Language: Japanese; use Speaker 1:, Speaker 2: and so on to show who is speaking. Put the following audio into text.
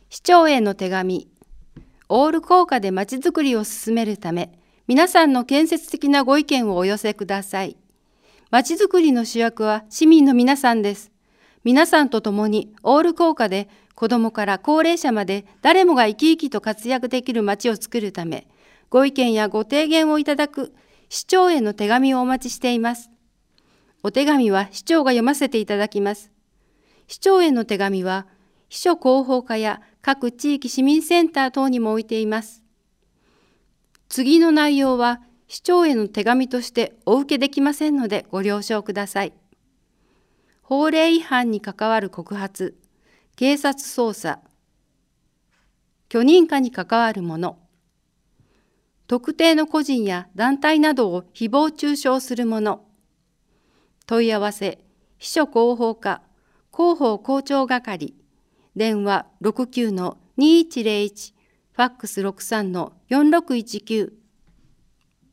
Speaker 1: 市長への手紙。オール効果でまちづくりを進めるため、皆さんの建設的なご意見をお寄せください。まちづくりの主役は市民の皆さんです。皆さんと共にオール効果で子どもから高齢者まで誰もが生き生きと活躍できる街を作るため、ご意見やご提言をいただく市長への手紙をお待ちしています。お手紙は市長が読ませていただきます。市長への手紙は、秘書広報課や各地域市民センター等にも置いています。次の内容は市長への手紙としてお受けできませんのでご了承ください。法令違反に関わる告発、警察捜査、許認可に関わるもの、特定の個人や団体などを誹謗中傷するもの、問い合わせ、秘書広報課、広報広聴係、電話 69-2101、ファックス 63-4619